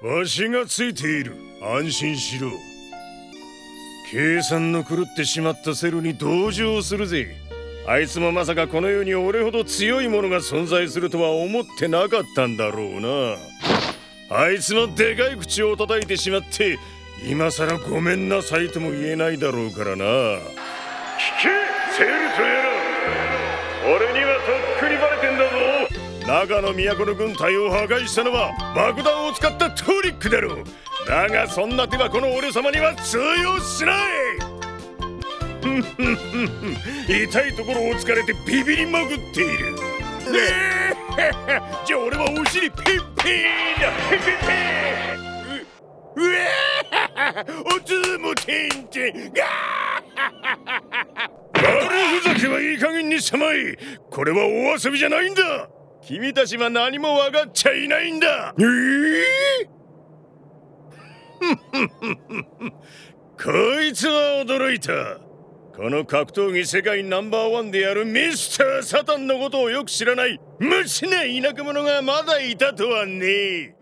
わしがついている。安心しろ。計算の狂ってしまったセルに同情するぜ。あいつもまさかこの世に俺ほど強いものが存在するとは思ってなかったんだろうな。あいつもでかい口を叩いてしまって今さらごめんなさいとも言えないだろうからな。聞けセルとやら、俺にはとっくにバレてんだぞ。長野都の軍隊を破壊したのは爆弾を使ったトリックだろう。だがそんな手はこの俺様には通用しない。痛いところを突かれてビビりまくっている。じゃあ俺はお尻ピンピンだ。ピンピンピン。おつもてんてん。悪ふざけはいい加減にしまい。これは大遊びじゃないんだ。君たちは何も分かっちゃいないんだ。こいつは驚いた。この格闘技世界ナンバーワンであるミスター・サタンのことをよく知らない無知な田舎者がまだいたとはね。